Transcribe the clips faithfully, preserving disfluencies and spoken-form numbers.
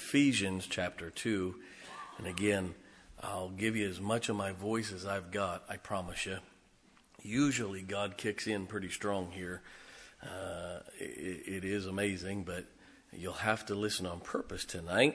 Ephesians chapter two. And again, I'll give you as much of my voice as I've got, I promise you. Usually God kicks in pretty strong here. Uh, it, it is amazing, but you'll have to listen on purpose tonight.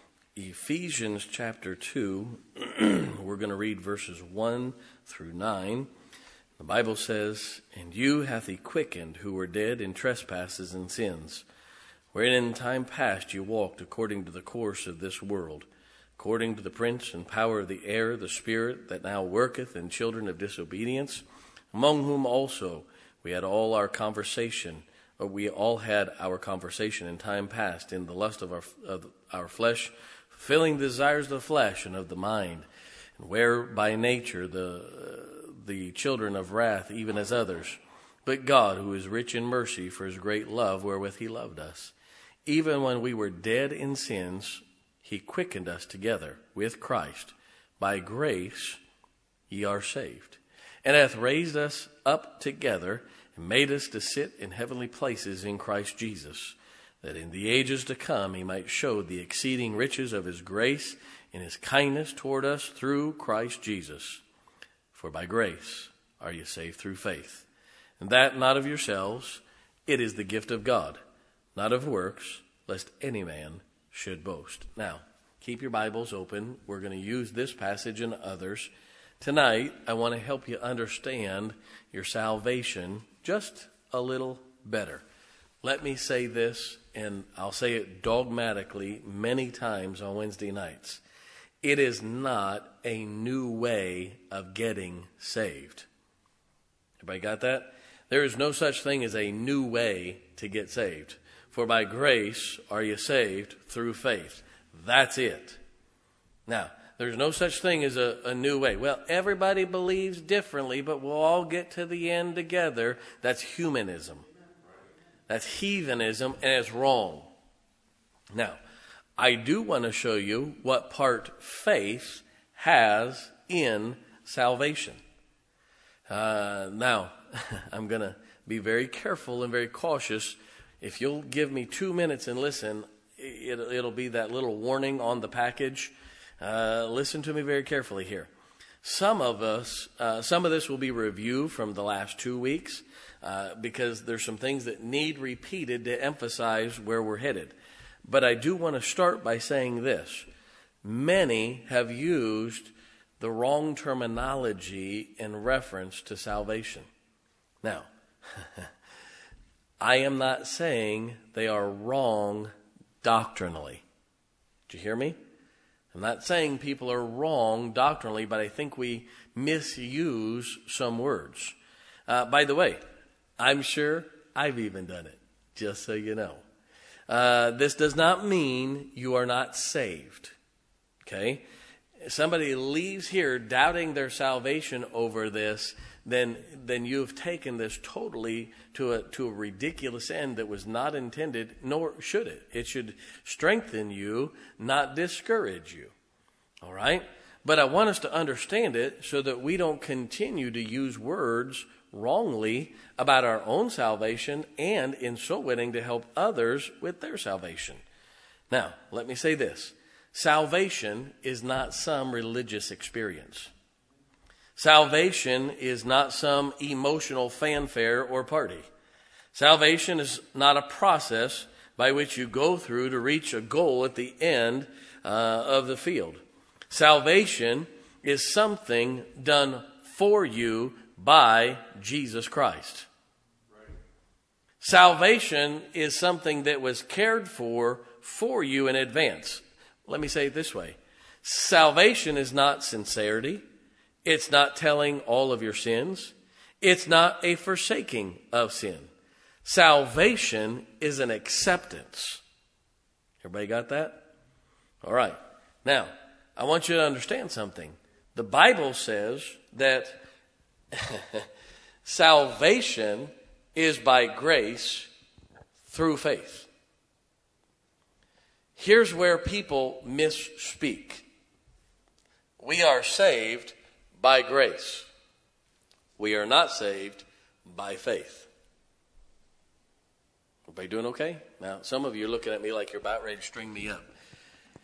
Ephesians chapter two, we're going to read verses one through nine. The Bible says, "And you hath he quickened who were dead in trespasses and sins, wherein in time past you walked according to the course of this world, according to the prince and power of the air, the spirit that now worketh in children of disobedience, among whom also we had all our conversation, or we all had our conversation in time past in the lust of our, of our flesh, fulfilling the desires of the flesh and of the mind, and where by nature the uh, the children of wrath, even as others. But God, who is rich in mercy, for his great love wherewith he loved us, even when we were dead in sins, he quickened us together with Christ. By grace ye are saved, and hath raised us up together, and made us to sit in heavenly places in Christ Jesus, that in the ages to come he might show the exceeding riches of his grace in his kindness toward us through Christ Jesus. For by grace are you saved through faith, and that not of yourselves, it is the gift of God, not of works, lest any man should boast." Now, keep your Bibles open. We're going to use this passage and others. Tonight, I want to help you understand your salvation just a little better. Let me say this, and I'll say it dogmatically many times on Wednesday nights. It is not a new way of getting saved. Everybody got that? There is no such thing as a new way to get saved. For by grace are you saved through faith. That's it. Now, there's no such thing as a, a new way. Well, everybody believes differently, but we'll all get to the end together. That's humanism. That's heathenism, and it's wrong. Now, I do want to show you what part faith has in salvation. Uh, now, I'm going to be very careful and very cautious. If you'll give me two minutes and listen, it, it'll be that little warning on the package. Uh, listen to me very carefully here. Some of us, uh, some of this will be review from the last two weeks uh, because there's some things that need repeated to emphasize where we're headed. But I do want to start by saying this. Many have used the wrong terminology in reference to salvation. Now, I am not saying they are wrong doctrinally. Did you hear me? I'm not saying people are wrong doctrinally, but I think we misuse some words. Uh, by the way, I'm sure I've even done it, just so you know. Uh, this does not mean you are not saved. Okay? Somebody leaves here doubting their salvation over this, then then you've taken this totally to a to a ridiculous end that was not intended, nor should it. It should strengthen you, not discourage you. All right? But I want us to understand it so that we don't continue to use words wrongly about our own salvation and in so winning to help others with their salvation. Now, let me say this. Salvation is not some religious experience. Salvation is not some emotional fanfare or party. Salvation is not a process by which you go through to reach a goal at the end uh, of the field. Salvation is something done for you by Jesus Christ. Right. Salvation is something that was cared for for you in advance. Let me say it this way. Salvation is not sincerity. It's not telling all of your sins. It's not a forsaking of sin. Salvation is an acceptance. Everybody got that? All right. Now, I want you to understand something. The Bible says that salvation is by grace through faith. Here's where people misspeak. We are saved by grace. We are not saved by faith. Everybody doing okay? Now, some of you are looking at me like you're about ready to string me up.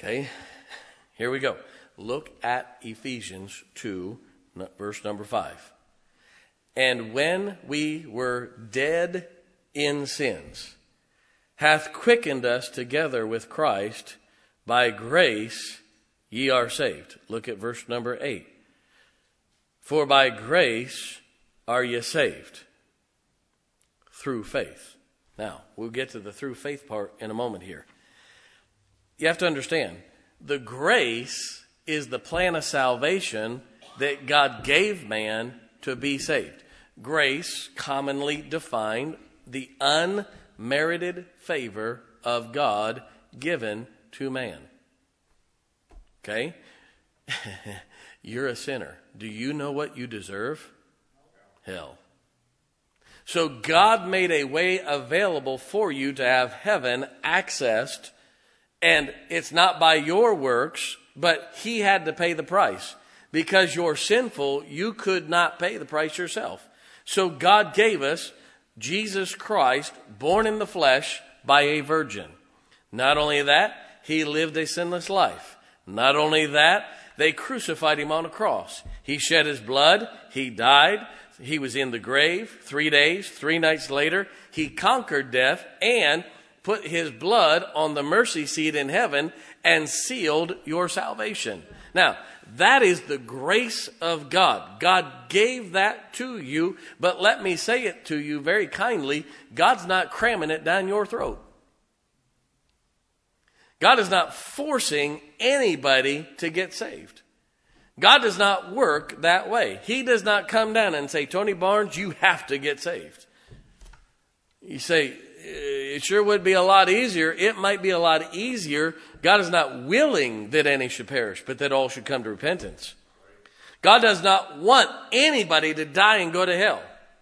Okay, here we go. Look at Ephesians two, verse number five. And when we were dead in sins, hath quickened us together with Christ. By grace ye are saved. Look at verse number eight. For by grace are ye saved through faith. Now, we'll get to the through faith part in a moment here. You have to understand, the grace is the plan of salvation that God gave man to be saved. Grace, commonly defined, the unmerited favor of God given to man. Okay? You're a sinner. Do you know what you deserve? Hell. So God made a way available for you to have heaven accessed, and it's not by your works, but He had to pay the price. Because you're sinful, you could not pay the price yourself. So God gave us Jesus Christ, born in the flesh by a virgin. Not only that, He lived a sinless life. Not only that, they crucified Him on a cross. He shed His blood. He died. He was in the grave three days, three nights later. He conquered death and put His blood on the mercy seat in heaven and sealed your salvation. Now, that is the grace of God. God gave that to you, but let me say it to you very kindly, God's not cramming it down your throat. God is not forcing anybody to get saved. God does not work that way. He does not come down and say, Tony Barnes, you have to get saved. You say, it sure would be a lot easier. It might be a lot easier. God is not willing that any should perish, but that all should come to repentance. God does not want anybody to die and go to hell.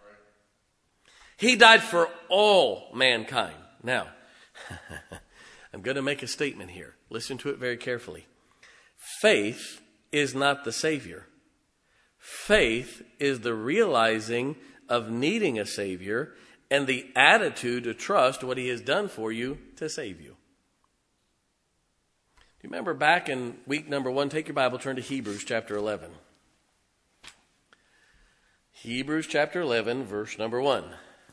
He died for all mankind. Now, I'm going to make a statement here. Listen to it very carefully. Faith is not the Savior. Faith is the realizing of needing a Savior and the attitude to trust what He has done for you to save you. Do you remember back in week number one? Take your Bible, turn to Hebrews chapter eleven. Hebrews chapter eleven, verse number one.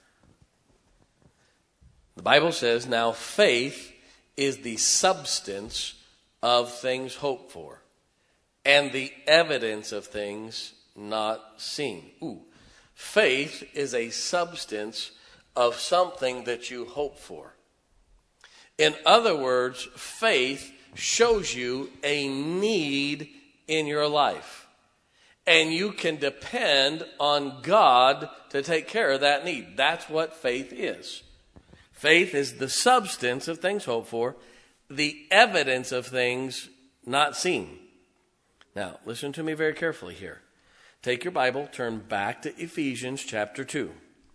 The Bible says, now faith is the substance of things hoped for, and the evidence of things not seen. Ooh, faith is a substance of something that you hope for. In other words, faith shows you a need in your life, and you can depend on God to take care of that need. That's what faith is. Faith is the substance of things hoped for, the evidence of things not seen. Now, listen to me very carefully here. Take your Bible, turn back to Ephesians chapter two.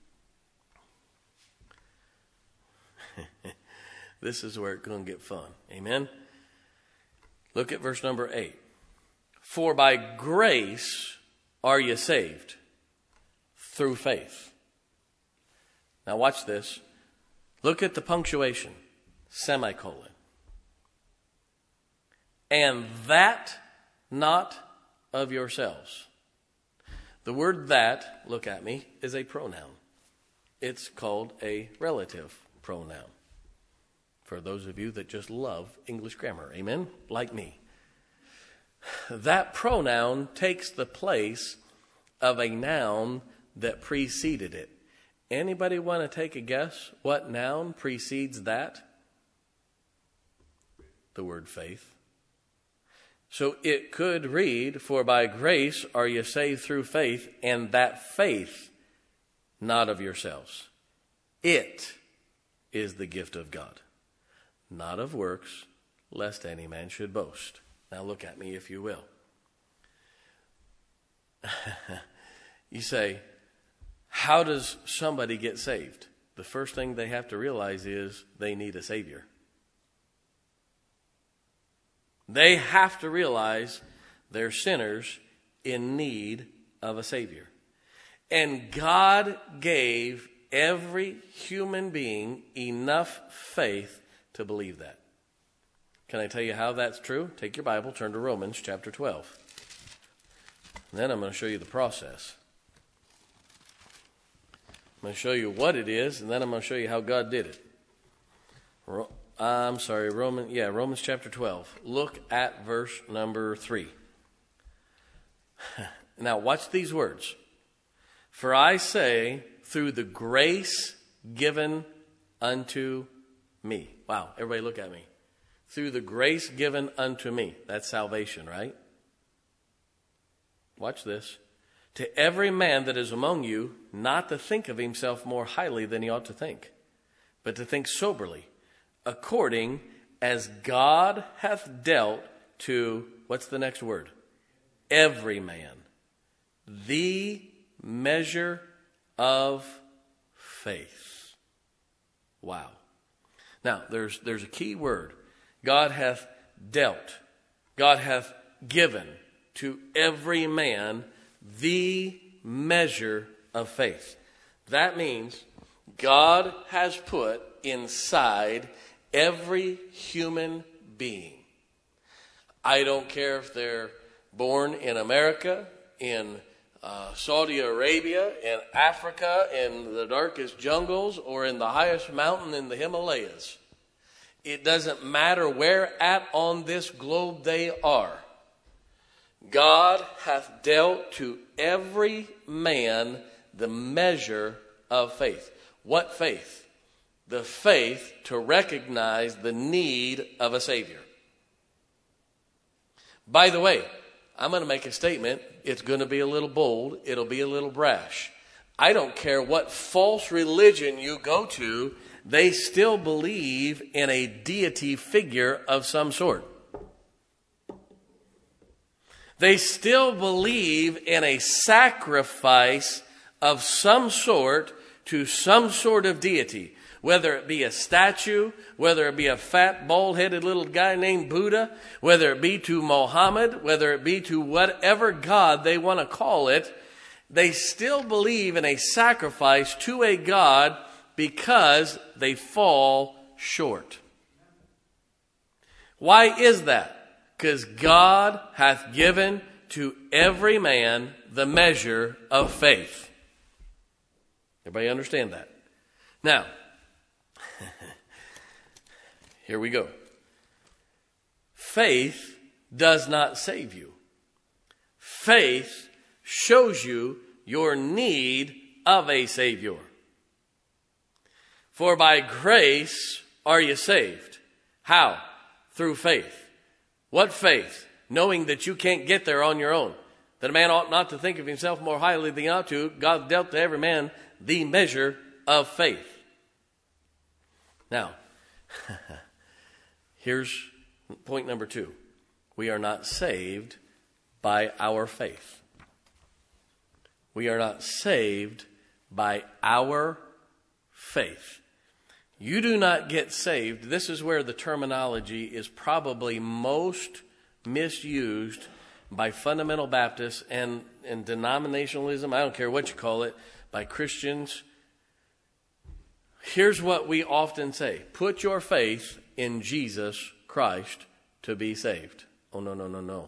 This is where it's going to get fun. Amen? Look at verse number eight. For by grace are you saved through faith. Now watch this. Look at the punctuation. Semicolon. And that not of yourselves. The word that, look at me, is a pronoun. It's called a relative pronoun. For those of you that just love English grammar, amen? Like me. That pronoun takes the place of a noun that preceded it. Anybody want to take a guess what noun precedes that? The word faith. So it could read, for by grace are you saved through faith, and that faith not of yourselves. It is the gift of God, not of works, lest any man should boast. Now look at me if you will. You say, how does somebody get saved? The first thing they have to realize is they need a Savior. They have to realize they're sinners in need of a Savior. And God gave every human being enough faith to believe that. Can I tell you how that's true? Take your Bible, turn to Romans chapter twelve. And then I'm going to show you the process. I'm going to show you what it is, and then I'm going to show you how God did it. Ro- I'm sorry, Roman, yeah, Romans chapter twelve. Look at verse number three. Now, watch these words. For I say, through the grace given unto me. Wow, everybody look at me. Through the grace given unto me. That's salvation, right? Watch this. To every man that is among you, not to think of himself more highly than he ought to think, but to think soberly, according as God hath dealt to, what's the next word? Every man. The measure of faith. Wow. Now, there's there's a key word. God hath dealt. God hath given to every man the measure of faith. That means God has put inside every human being. I don't care if they're born in America, in uh, Saudi Arabia, in Africa, in the darkest jungles, or in the highest mountain in the Himalayas. It doesn't matter where at on this globe they are. God hath dealt to every man the measure of faith. What faith? The faith to recognize the need of a Savior. By the way, I'm going to make a statement. It's going to be a little bold. It'll be a little brash. I don't care what false religion you go to, they still believe in a deity figure of some sort. They still believe in a sacrifice of some sort to some sort of deity. Whether it be a statue, whether it be a fat, bald-headed little guy named Buddha, whether it be to Mohammed, whether it be to whatever God they want to call it, they still believe in a sacrifice to a God because they fall short. Why is that? Because God hath given to every man the measure of faith. Everybody understand that? Now, here we go. Faith does not save you. Faith shows you your need of a Savior. For by grace are you saved. How? Through faith. What faith? Knowing that you can't get there on your own. That a man ought not to think of himself more highly than he ought to. God dealt to every man the measure of faith. Now, here's point number two. We are not saved by our faith. We are not saved by our faith. You do not get saved. This is where the terminology is probably most misused by fundamental Baptists and, and denominationalism. I don't care what you call it, by Christians. Here's what we often say. Put your faith in Jesus Christ to be saved. Oh, no, no, no, no.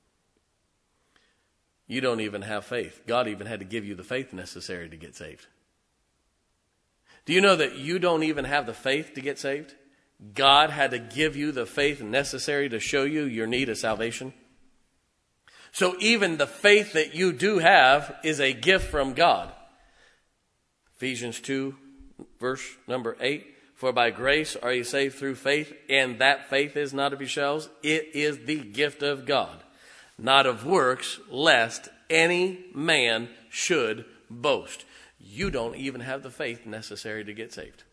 You don't even have faith. God even had to give you the faith necessary to get saved. Do you know that you don't even have the faith to get saved? God had to give you the faith necessary to show you your need of salvation. So even the faith that you do have is a gift from God. Ephesians two, verse number eight. For by grace are you saved through faith, and that faith is not of yourselves. It is the gift of God, not of works, lest any man should boast. You don't even have the faith necessary to get saved.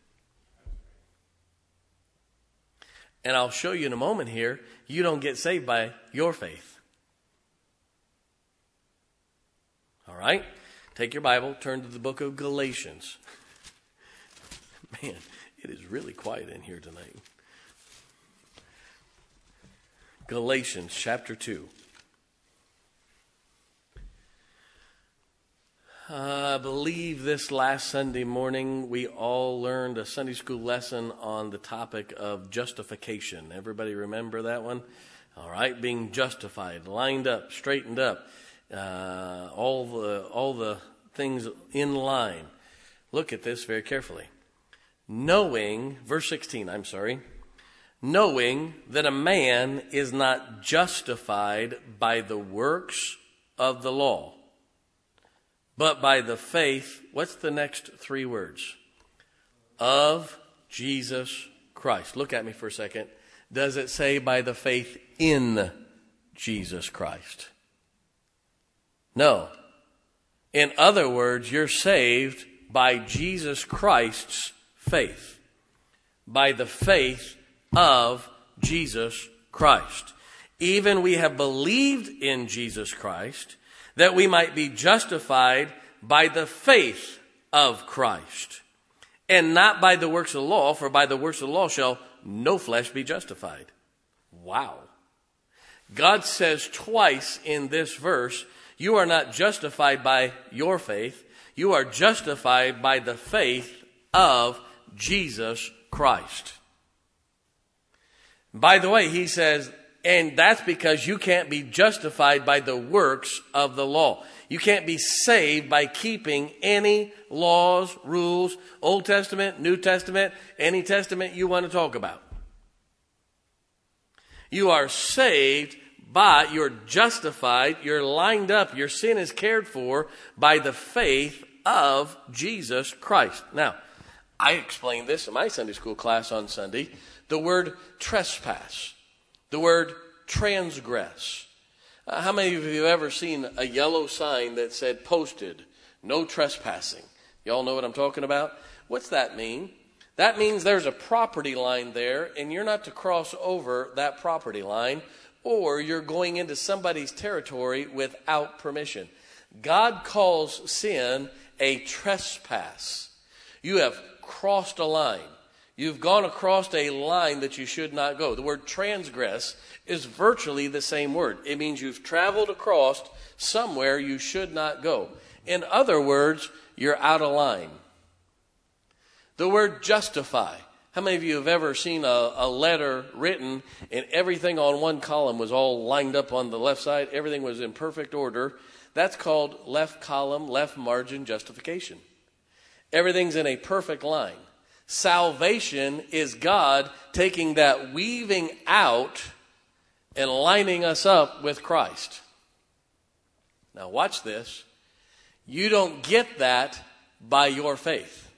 And I'll show you in a moment here, you don't get saved by your faith. All right? Take your Bible, turn to the book of Galatians. Man, it is really quiet in here tonight. Galatians chapter two. Uh, I believe this last Sunday morning we all learned a Sunday school lesson on the topic of justification. Everybody remember that one? All right, being justified, lined up, straightened up, uh, all the all the things in line. Look at this very carefully. Knowing, verse sixteen, I'm sorry, knowing that a man is not justified by the works of the law, but by the faith, what's the next three words? Of Jesus Christ. Look at me for a second. Does it say by the faith in Jesus Christ? No. In other words, you're saved by Jesus Christ's faith. By the faith of Jesus Christ. Even we have believed in Jesus Christ, that we might be justified by the faith of Christ, and not by the works of the law, for by the works of the law shall no flesh be justified. Wow. God says twice in this verse, you are not justified by your faith, you are justified by the faith of Jesus Christ. By the way, he says, and that's because you can't be justified by the works of the law. You can't be saved by keeping any laws, rules, Old Testament, New Testament, any testament you want to talk about. You are saved by, you're justified, you're lined up, your sin is cared for by the faith of Jesus Christ. Now, I explained this in my Sunday school class on Sunday. The word trespass. The word transgress. Uh, how many of you have ever seen a yellow sign that said posted, no trespassing? Y'all know what I'm talking about? What's that mean? That means there's a property line there and you're not to cross over that property line, or you're going into somebody's territory without permission. God calls sin a trespass. You have crossed a line. You've gone across a line that you should not go. The word transgress is virtually the same word. It means you've traveled across somewhere you should not go. In other words, you're out of line. The word justify. How many of you have ever seen a, a letter written and everything on one column was all lined up on the left side? Everything was in perfect order. That's called left column, left margin justification. Everything's in a perfect line. Salvation is God taking that weaving out and lining us up with Christ. Now watch this. You don't get that by your faith.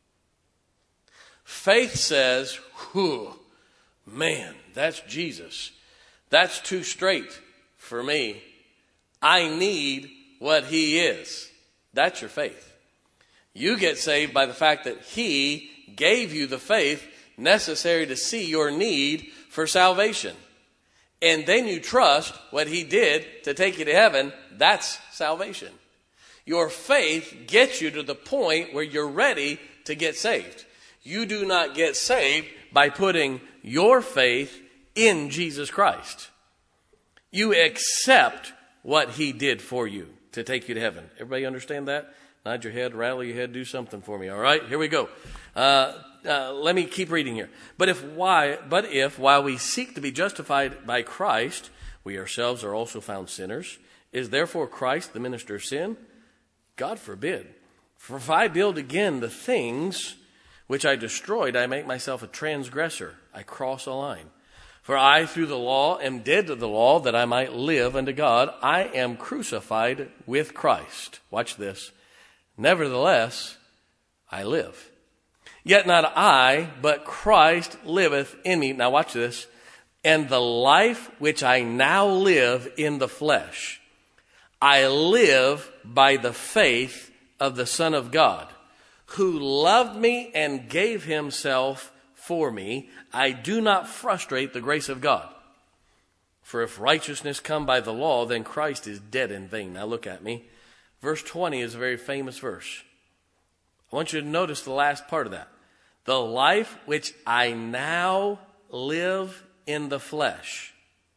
Faith says, whew, man, that's Jesus. That's too straight for me. I need what he is. That's your faith. You get saved by the fact that he gave you the faith necessary to see your need for salvation. And then you trust what he did to take you to heaven. That's salvation. Your faith gets you to the point where you're ready to get saved. You do not get saved by putting your faith in Jesus Christ. You accept what he did for you to take you to heaven. Everybody understand that? Nod your head, rattle your head, do something for me. All right, here we go. Uh, uh, let me keep reading here. But if why? But if while we seek to be justified by Christ, we ourselves are also found sinners, is therefore Christ the minister of sin? God forbid. For if I build again the things which I destroyed, I make myself a transgressor. I cross a line. For I, through the law, am dead to the law, that I might live unto God. I am crucified with Christ. Watch this. Nevertheless, I live. Yet not I, but Christ liveth in me. Now watch this. And the life which I now live in the flesh, I live by the faith of the Son of God, who loved me and gave himself for me. I do not frustrate the grace of God. For if righteousness come by the law, then Christ is dead in vain. Now look at me. Verse twenty is a very famous verse. I want you to notice the last part of that. The life which I now live in the flesh,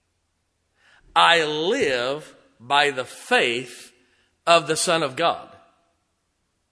I live by the faith of the Son of God.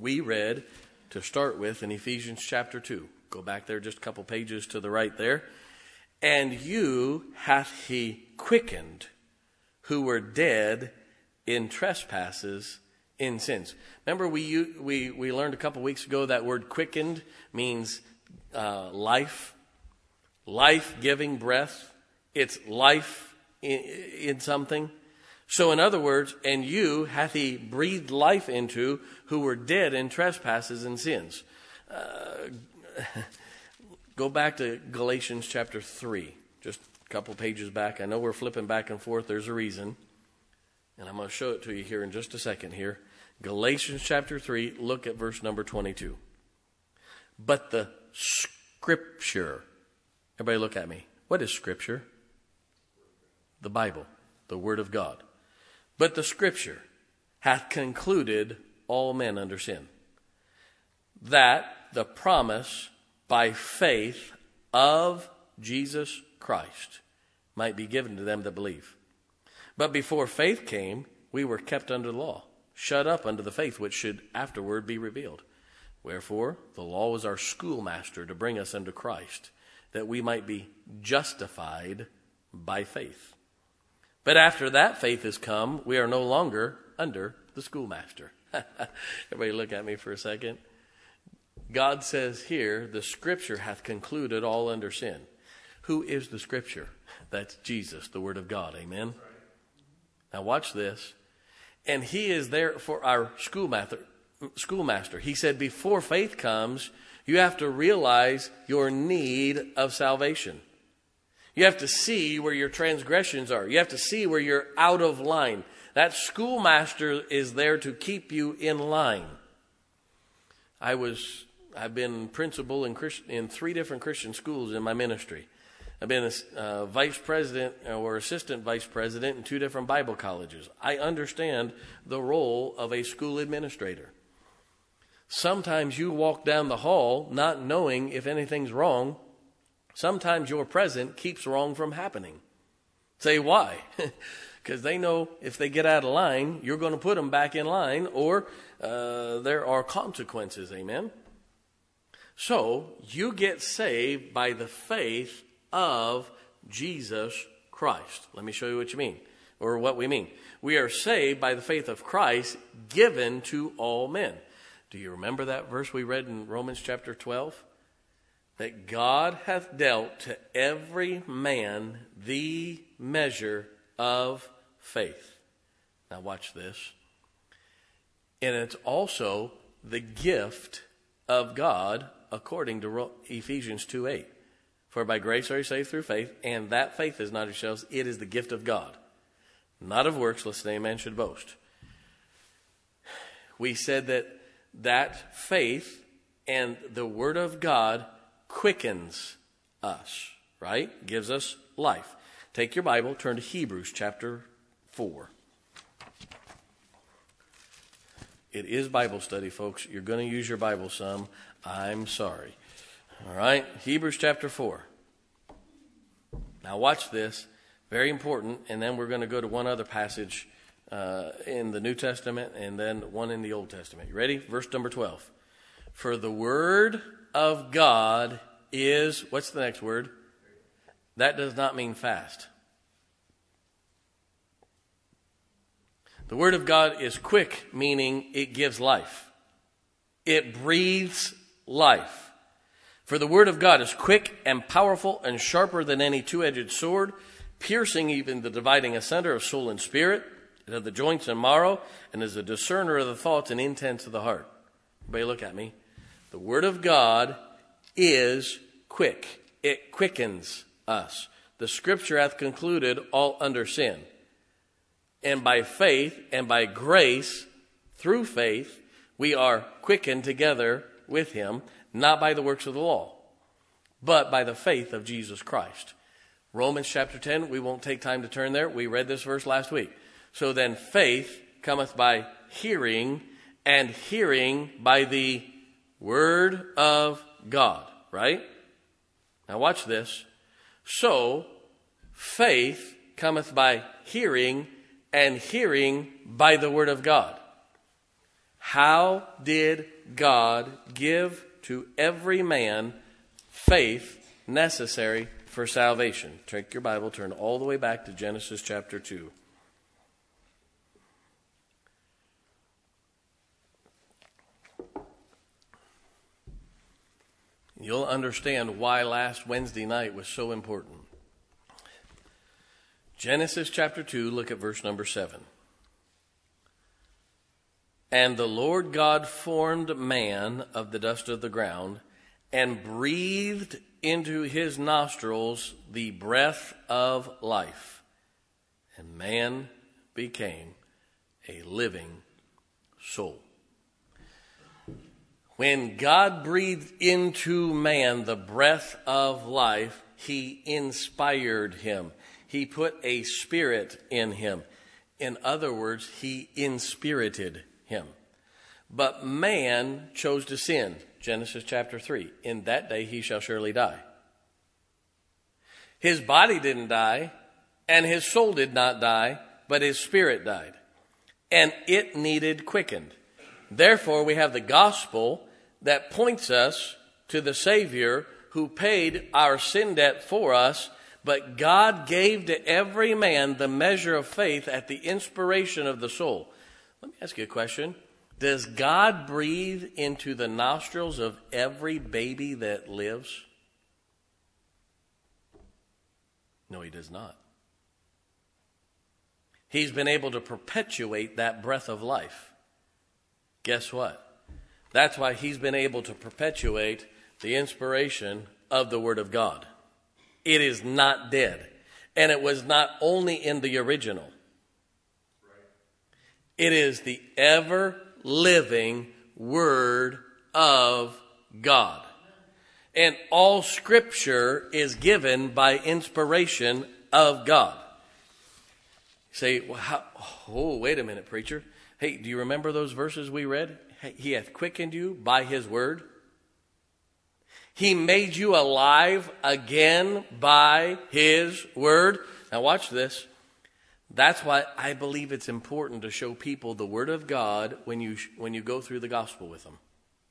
We read, to start with, in Ephesians chapter two. Go back there just a couple pages to the right there. And you hath he quickened, who were dead in trespasses, in sins. Remember, we we we learned a couple weeks ago that word quickened means uh, life, life-giving breath. It's life in, in something. So in other words, and you hath he breathed life into, who were dead in trespasses and sins. Uh, go back to Galatians chapter three, just a couple pages back. I know we're flipping back and forth. There's a reason. And I'm going to show it to you here in just a second here. Galatians chapter three, look at verse number twenty-two. But the Scripture. Everybody look at me. What is Scripture? The Bible, the Word of God. But the Scripture hath concluded all men under sin, that the promise by faith of Jesus Christ might be given to them that believe. But before faith came, we were kept under the law, shut up unto the faith which should afterward be revealed. Wherefore, the law was our schoolmaster to bring us unto Christ, that we might be justified by faith. But after that faith is come, we are no longer under the schoolmaster. Everybody look at me for a second. God says here, the Scripture hath concluded all under sin. Who is the Scripture? That's Jesus, the Word of God. Amen? Now watch this. And he is there for our schoolmaster. schoolmaster. He said, before faith comes, you have to realize your need of salvation. You have to see where your transgressions are. You have to see where you're out of line. That schoolmaster is there to keep you in line. I was, I've been principal in Christ, in three different Christian schools in my ministry. I've been a uh, vice president or assistant vice president in two different Bible colleges. I understand the role of a school administrator. Sometimes you walk down the hall not knowing if anything's wrong. Sometimes your present keeps wrong from happening. Say, why? Because they know if they get out of line, you're going to put them back in line, or uh, there are consequences. Amen? So, you get saved by the faith of Jesus Christ. Let me show you what you mean, or what we mean. We are saved by the faith of Christ given to all men. Do you remember that verse we read in Romans chapter twelve? That God hath dealt to every man the measure of faith. Now watch this. And it's also the gift of God according to Ephesians two eight. For by grace are you saved through faith, and that faith is not of yourselves, it is the gift of God. Not of works, lest any man should boast. We said that that faith and the Word of God quickens us, right? Gives us life. Take your Bible, turn to Hebrews chapter four. It is Bible study, folks. You're going to use your Bible some. I'm sorry. All right, Hebrews chapter four. Now watch this. Very important. And then we're going to go to one other passage uh, in the New Testament and then one in the Old Testament. You ready? Verse number twelve. For the word of God is, what's the next word? That does not mean fast. The word of God is quick, meaning it gives life. It breathes life. For the word of God is quick and powerful and sharper than any two-edged sword, piercing even the dividing asunder of soul and spirit, and of the joints and marrow, and is a discerner of the thoughts and intents of the heart. Everybody look at me. The word of God is quick. It quickens us. The Scripture hath concluded all under sin. And by faith and by grace, through faith, we are quickened together with him, not by the works of the law, but by the faith of Jesus Christ. Romans chapter ten, we won't take time to turn there. We read this verse last week. So then faith cometh by hearing, and hearing by the word of God, right? Now watch this. So faith cometh by hearing, and hearing by the word of God. How did God give to every man faith necessary for salvation? Take your Bible, turn all the way back to Genesis chapter two. You'll understand why last Wednesday night was so important. Genesis chapter two, look at verse number seven. And the Lord God formed man of the dust of the ground and breathed into his nostrils the breath of life. And man became a living soul. When God breathed into man the breath of life, he inspired him. He put a spirit in him. In other words, he inspirited him. But man chose to sin. Genesis chapter three. In that day he shall surely die. His body didn't die, and his soul did not die, but his spirit died. And it needed quickened. Therefore, we have the gospel that points us to the Savior who paid our sin debt for us, but God gave to every man the measure of faith at the inspiration of the soul. Let me ask you a question. Does God breathe into the nostrils of every baby that lives? No, he does not. He's been able to perpetuate that breath of life. Guess what? That's why he's been able to perpetuate the inspiration of the Word of God. It is not dead. And it was not only in the original. It is the ever-living Word of God. And all Scripture is given by inspiration of God. You say, well, how, oh, wait a minute, preacher. Hey, do you remember those verses we read? He hath quickened you by his word. He made you alive again by his word. Now watch this. That's why I believe it's important to show people the word of God when you when you go through the gospel with them.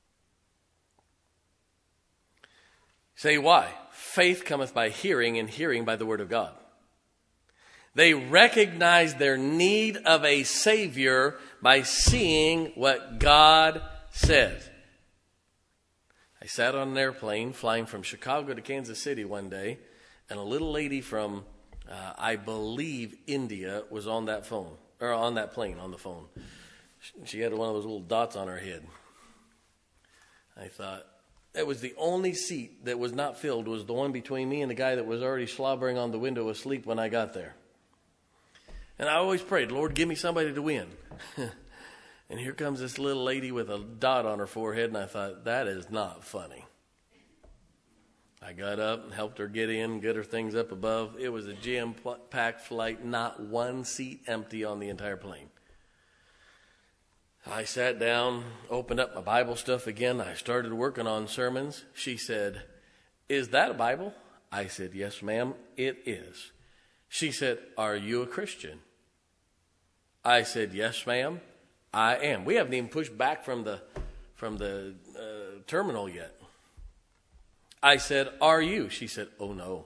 Say why? Faith cometh by hearing, and hearing by the word of God. They recognize their need of a Savior by seeing what God says. I sat on an airplane flying from Chicago to Kansas City one day, and a little lady from, uh, I believe, India was on that phone, or on that plane, on the phone. She had one of those little dots on her head. I thought, that was the only seat that was not filled, was the one between me and the guy that was already slobbering on the window asleep when I got there. And I always prayed, Lord, give me somebody to win. And here comes this little lady with a dot on her forehead, and I thought, that is not funny. I got up and helped her get in, get her things up above. It was a jam-packed flight, not one seat empty on the entire plane. I sat down, opened up my Bible stuff again. I started working on sermons. She said, is that a Bible? I said, yes, ma'am, it is. She said, are you a Christian? I said, yes, ma'am, I am. We haven't even pushed back from the from the uh, terminal yet. I said, are you? She said, oh, no.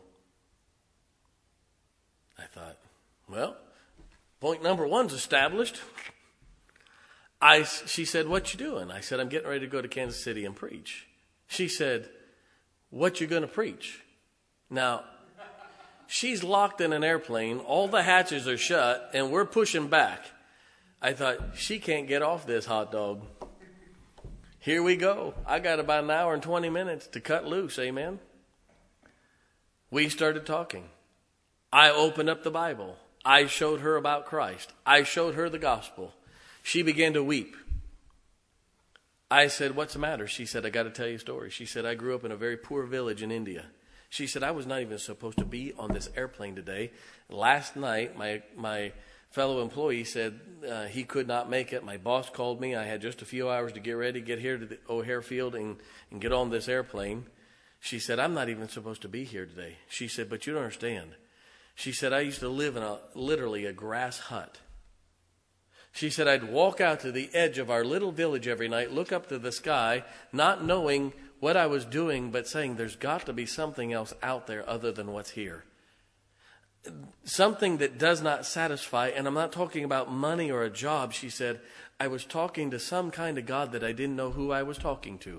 I thought, well, point number one's established. I, she said, what you doing? I said, I'm getting ready to go to Kansas City and preach. She said, what you going to preach? Now, she's locked in an airplane. All the hatches are shut, and we're pushing back. I thought, she can't get off this hot dog. Here we go. I got about an hour and twenty minutes to cut loose, amen? We started talking. I opened up the Bible. I showed her about Christ. I showed her the gospel. She began to weep. I said, what's the matter? She said, I got to tell you a story. She said, I grew up in a very poor village in India. She said, I was not even supposed to be on this airplane today. Last night, my my fellow employee said uh, he could not make it. My boss called me. I had just a few hours to get ready, get here to the O'Hare Field and, and get on this airplane. She said, I'm not even supposed to be here today. She said, but you don't understand. She said, I used to live in a literally a grass hut. She said, I'd walk out to the edge of our little village every night, look up to the sky, not knowing what I was doing, but saying there's got to be something else out there other than what's here. Something that does not satisfy, and I'm not talking about money or a job. She said, I was talking to some kind of God that I didn't know who I was talking to.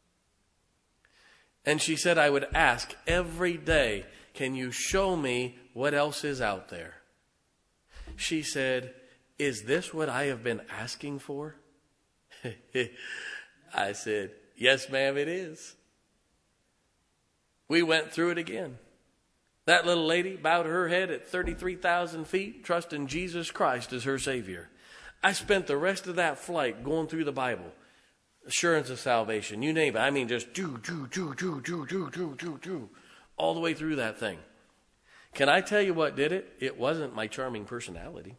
And she said, I would ask every day, can you show me what else is out there? She said, is this what I have been asking for? I said, yes, ma'am, it is. We went through it again. That little lady bowed her head at thirty-three thousand feet, trusting Jesus Christ as her Savior. I spent the rest of that flight going through the Bible. Assurance of salvation, you name it. I mean, just do, do, do, do, do, do, do, do, do, all the way through that thing. Can I tell you what did it? It wasn't my charming personality.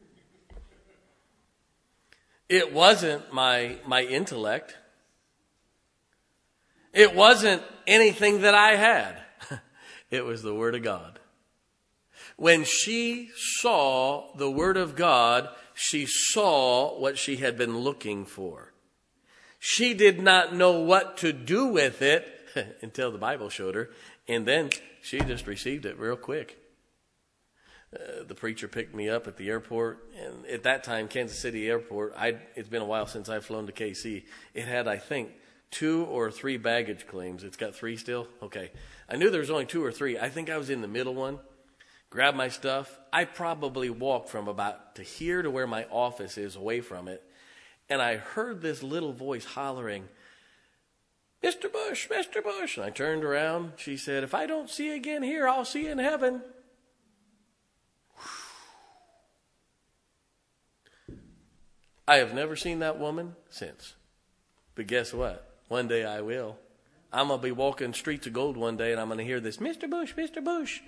It wasn't my my intellect. It wasn't anything that I had. It was the Word of God. When she saw the Word of God, she saw what she had been looking for. She did not know what to do with it until the Bible showed her, and then she just received it real quick. Uh, the preacher picked me up at the airport, and at that time, Kansas City Airport, I'd, it's been a while since I've flown to K C. It had, I think, two or three baggage claims. It's got three still? Okay. I knew there was only two or three. I think I was in the middle one. Grabbed my stuff. I probably walked from about to here to where my office is away from it. And I heard this little voice hollering, Mister Bush, Mister Bush. And I turned around. She said, if I don't see you again here, I'll see you in heaven. I have never seen that woman since. But guess what? One day I will. I'm going to be walking streets of gold one day, and I'm going to hear this, Mister Bush, Mister Bush.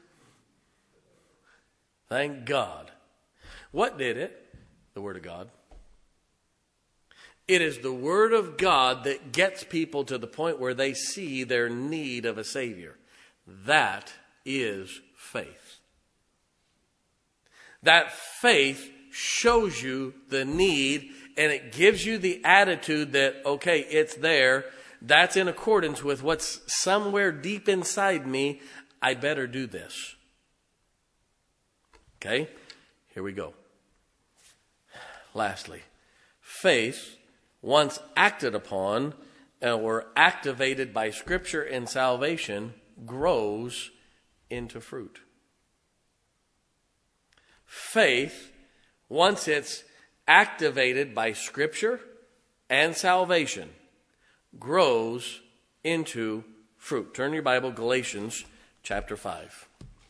Thank God. What did it? The Word of God. It is the Word of God that gets people to the point where they see their need of a Savior. That is faith. That faith shows you the need, and it gives you the attitude that, okay, it's there. That's in accordance with what's somewhere deep inside me. I better do this. Okay, here we go. Lastly, faith, once acted upon or activated by Scripture and salvation, grows into fruit. Faith, once it's activated by Scripture and salvation, grows into fruit. Turn your Bible, Galatians chapter five.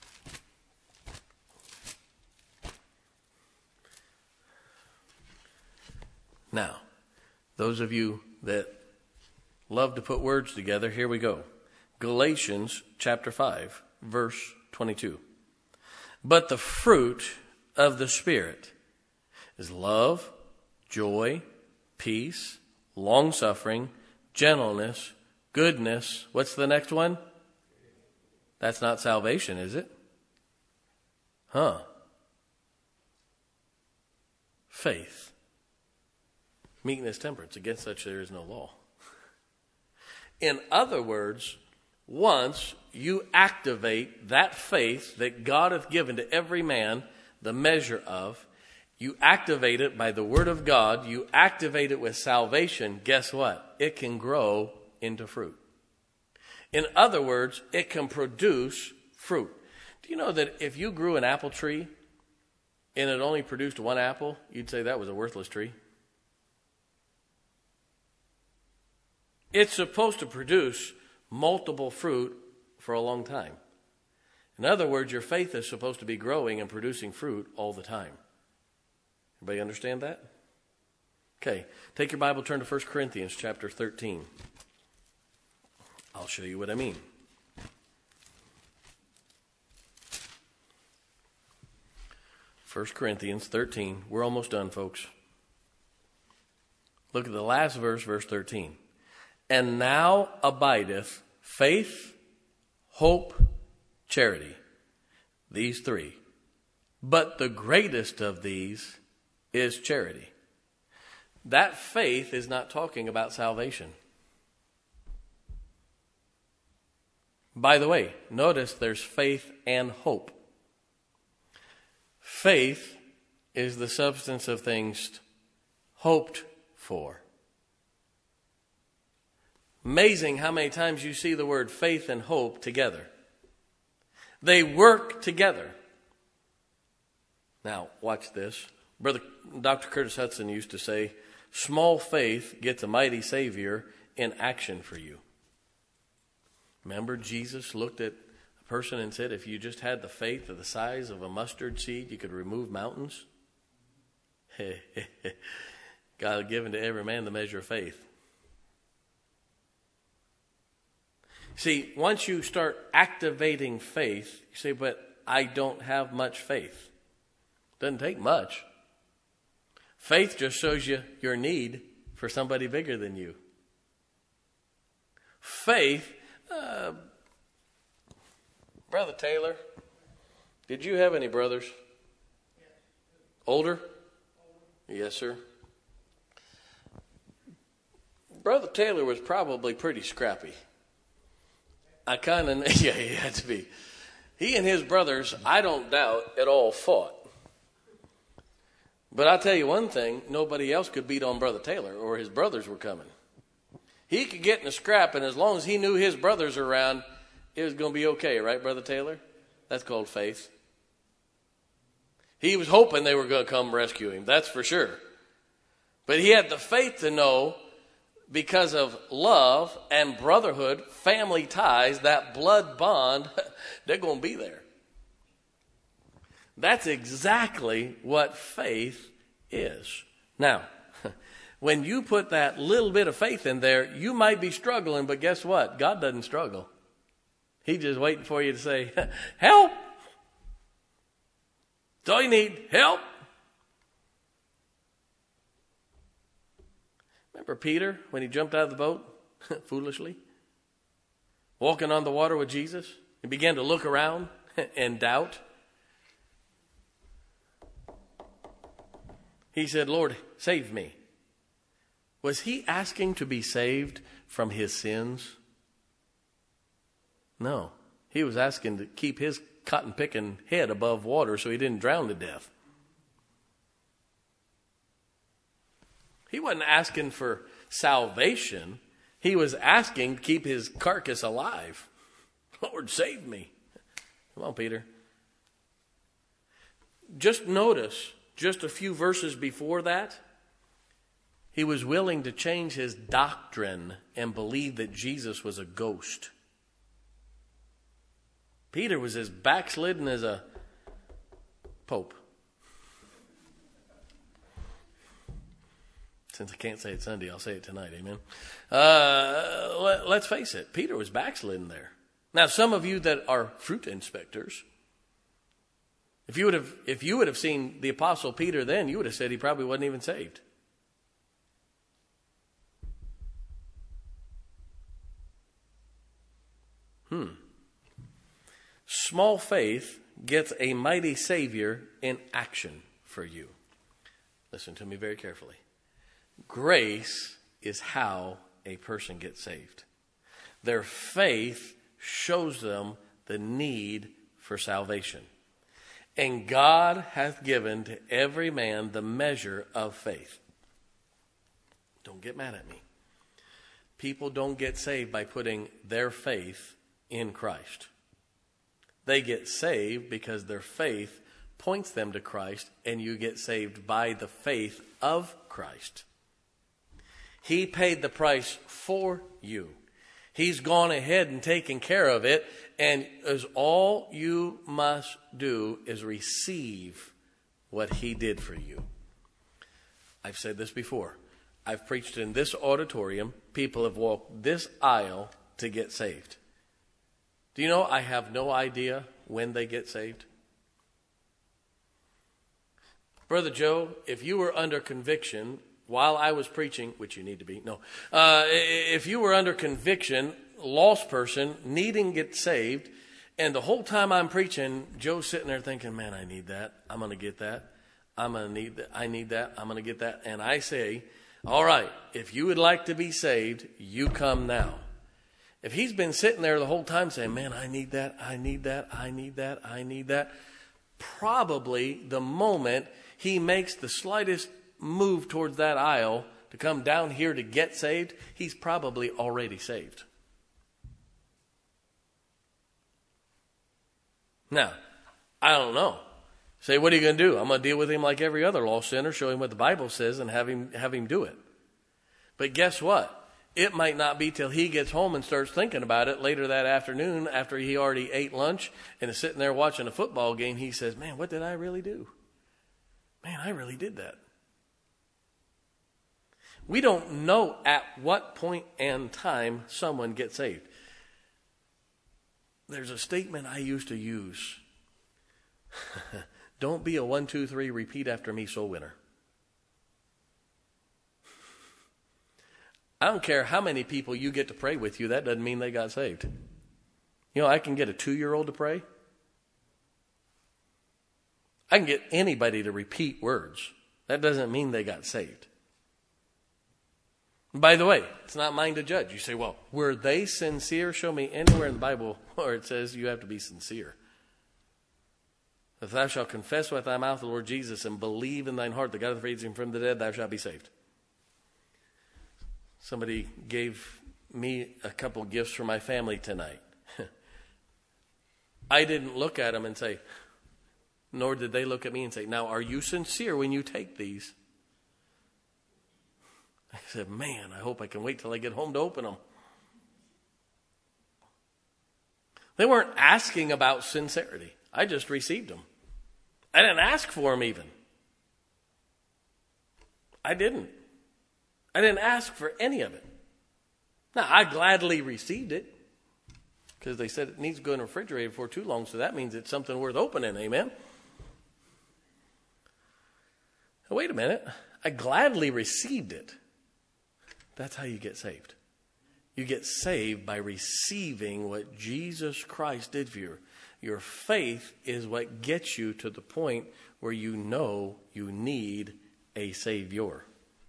Now, those of you that love to put words together, here we go. Galatians chapter five, verse twenty-two. But the fruit of the Spirit is love, joy, peace, long-suffering, gentleness, goodness. What's the next one? That's not salvation, is it? Huh. Faith. Meekness, temperance. Against such there is no law. In other words, once you activate that faith that God hath given to every man, the measure of, you activate it by the Word of God, you activate it with salvation, guess what? It can grow into fruit. In other words, it can produce fruit. Do you know that if you grew an apple tree and it only produced one apple, you'd say that was a worthless tree? It's supposed to produce multiple fruit for a long time. In other words, your faith is supposed to be growing and producing fruit all the time. Everybody understand that? Okay, take your Bible, turn to First Corinthians chapter thirteen. I'll show you what I mean. First Corinthians thirteen. We're almost done, folks. Look at the last verse, verse thirteen. And now abideth faith, hope, charity. These three. But the greatest of these is charity. That faith is not talking about salvation. By the way, notice there's faith and hope. Faith is the substance of things hoped for. Amazing how many times you see the word faith and hope together. They work together. Now, watch this. Brother Doctor Curtis Hudson used to say, small faith gets a mighty Savior in action for you. Remember, Jesus looked at a person and said, if you just had the faith of the size of a mustard seed, you could remove mountains. God had given to every man the measure of faith. See, once you start activating faith, you say, but I don't have much faith. Doesn't take much. Faith just shows you your need for somebody bigger than you. Faith, uh, Brother Taylor, did you have any brothers? Older? Yes, sir. Brother Taylor was probably pretty scrappy. I kind of, yeah, he had to be. He and his brothers, I don't doubt, at all fought. But I'll tell you one thing, nobody else could beat on Brother Taylor, or his brothers were coming. He could get in a scrap, and as long as he knew his brothers were around, it was going to be okay, right, Brother Taylor? That's called faith. He was hoping they were going to come rescue him, that's for sure. But he had the faith to know, because of love and brotherhood, family ties, that blood bond, they're going to be there. That's exactly what faith is. Now, when you put that little bit of faith in there, you might be struggling, but guess what? God doesn't struggle. He's just waiting for you to say, help. That's all you need, help. Remember Peter when he jumped out of the boat foolishly? Walking on the water with Jesus. He began to look around and doubt. He said, Lord, save me. Was he asking to be saved from his sins? No. He was asking to keep his cotton-picking head above water so he didn't drown to death. He wasn't asking for salvation. He was asking to keep his carcass alive. Lord, save me. Come on, Peter. Just notice, just a few verses before that, he was willing to change his doctrine and believe that Jesus was a ghost. Peter was as backslidden as a pope. Since I can't say it Sunday, I'll say it tonight. Amen. Uh, let, let's face it. Peter was backslidden there. Now, some of you that are fruit inspectors, if you would have, if you would have seen the Apostle Peter then, you would have said he probably wasn't even saved. Hmm. Small faith gets a mighty Savior in action for you. Listen to me very carefully. Grace is how a person gets saved. Their faith shows them the need for salvation. And God hath given to every man the measure of faith. Don't get mad at me. People don't get saved by putting their faith in Christ. They get saved because their faith points them to Christ, and you get saved by the faith of Christ. He paid the price for you. He's gone ahead and taken care of it, and as all you must do is receive what he did for you. I've said this before. I've preached in this auditorium. People have walked this aisle to get saved. Do you know I have no idea when they get saved? Brother Joe, if you were under conviction while I was preaching, which you need to be, no. Uh, if you were under conviction, lost person, needing to get saved, and the whole time I'm preaching, Joe's sitting there thinking, man, I need that. I'm going to get that. I'm going to need that. I need that. I'm going to get that. And I say, all right, if you would like to be saved, you come now. If he's been sitting there the whole time saying, man, I need that, I need that, I need that, I need that, probably the moment he makes the slightest move towards that aisle to come down here to get saved, he's probably already saved. Now, I don't know. Say, what are you going to do? I'm going to deal with him like every other lost sinner, show him what the Bible says, and have him have him do it. But guess what? It might not be till he gets home and starts thinking about it later that afternoon after he already ate lunch and is sitting there watching a football game. He says, man, what did I really do? Man, I really did that. We don't know at what point and time someone gets saved. There's a statement I used to use. Don't be a one, two, three, repeat after me soul winner. I don't care how many people you get to pray with you. That doesn't mean they got saved. You know, I can get a two-year-old to pray. I can get anybody to repeat words. That doesn't mean they got saved. By the way, it's not mine to judge. You say, well, were they sincere? Show me anywhere in the Bible where it says you have to be sincere. If thou shalt confess with thy mouth the Lord Jesus and believe in thine heart that God hath raised him from the dead, thou shalt be saved. Somebody gave me a couple gifts for my family tonight. I didn't look at them and say, nor did they look at me and say, now, are you sincere when you take these? I said, man, I hope I can wait till I get home to open them. They weren't asking about sincerity. I just received them. I didn't ask for them even. I didn't. I didn't ask for any of it. Now, I gladly received it because they said it needs to go in the refrigerator for too long, so that means it's something worth opening, amen? Now, wait a minute. I gladly received it. That's how you get saved. You get saved by receiving what Jesus Christ did for you. Your faith is what gets you to the point where you know you need a Savior.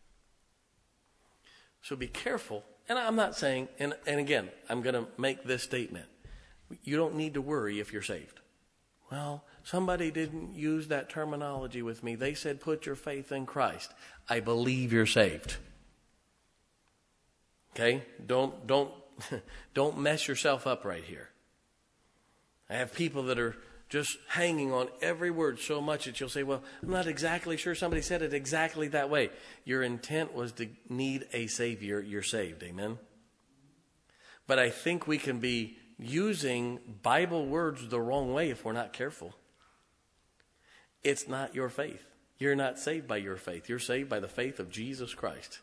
So be careful. And I'm not saying, and, and again, I'm going to make this statement. You don't need to worry if you're saved. Well, somebody didn't use that terminology with me. They said, put your faith in Christ. I believe you're saved. Okay? Don't, don't, don't mess yourself up right here. I have people that are just hanging on every word so much that you'll say, well, I'm not exactly sure somebody said it exactly that way. Your intent was to need a Savior. You're saved. Amen? But I think we can be using Bible words the wrong way if we're not careful. It's not your faith. You're not saved by your faith. You're saved by the faith of Jesus Christ.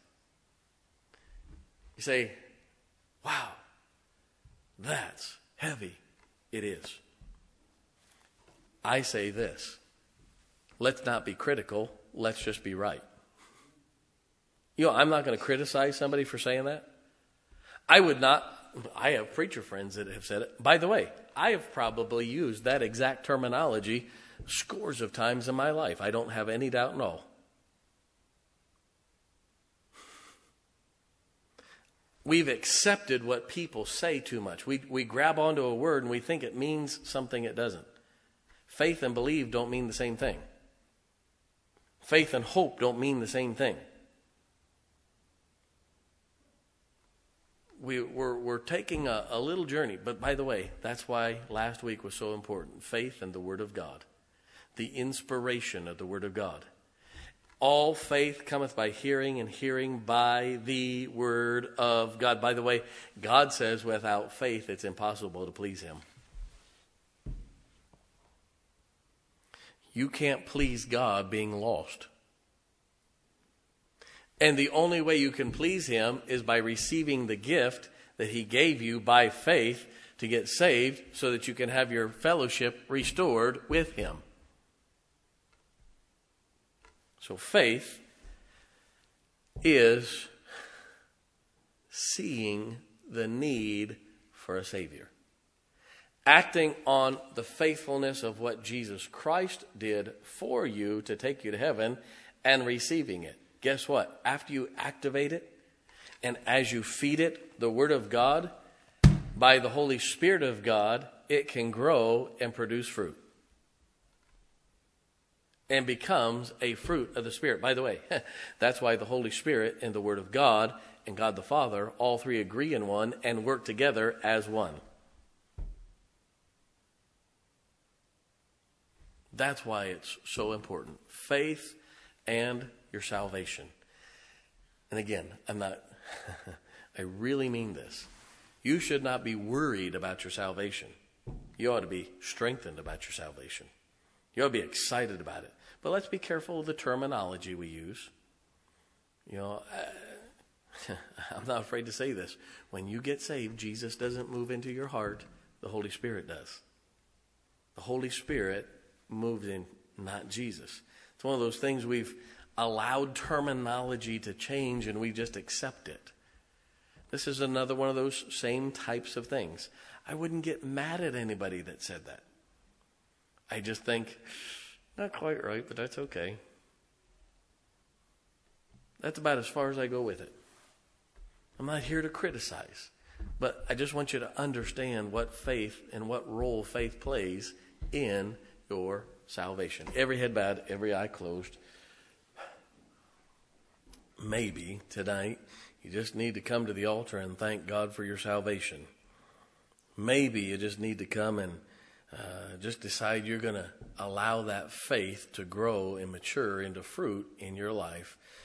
You say, wow, that's heavy. It is. I say this. Let's not be critical. Let's just be right. You know, I'm not going to criticize somebody for saying that. I would not. I have preacher friends that have said it. By the way, I have probably used that exact terminology scores of times in my life. I don't have any doubt in all. We've accepted what people say too much. We we grab onto a word and we think it means something it doesn't. Faith and believe don't mean the same thing. Faith and hope don't mean the same thing. We, we're, we're taking a, a little journey. But by the way, that's why last week was so important. Faith and the Word of God. The inspiration of the Word of God. All faith cometh by hearing, and hearing by the Word of God. By the way, God says without faith it's impossible to please Him. You can't please God being lost. And the only way you can please Him is by receiving the gift that He gave you by faith to get saved so that you can have your fellowship restored with Him. So faith is seeing the need for a Savior. acting on the faithfulness of what Jesus Christ did for you to take you to heaven and receiving it. Guess what? After you activate it and as you feed it the Word of God by the Holy Spirit of God, it can grow and produce fruit and becomes a fruit of the Spirit. By the way, that's why the Holy Spirit and the Word of God and God the Father, all three agree in one and work together as one. That's why it's so important. Faith and your salvation. And again, I'm not, I really mean this. You should not be worried about your salvation. You ought to be strengthened about your salvation. You ought to be excited about it. But let's be careful of the terminology we use. You know, I, I'm not afraid to say this. When you get saved, Jesus doesn't move into your heart. The Holy Spirit does. The Holy Spirit moves in, not Jesus. It's one of those things we've allowed terminology to change and we just accept it. This is another one of those same types of things. I wouldn't get mad at anybody that said that. I just think, not quite right, but that's okay. That's about as far as I go with it. I'm not here to criticize, but I just want you to understand what faith and what role faith plays in your salvation. Every head bowed, every eye closed. Maybe tonight you just need to come to the altar and thank God for your salvation. Maybe you just need to come and uh, just decide you're going to allow that faith to grow and mature into fruit in your life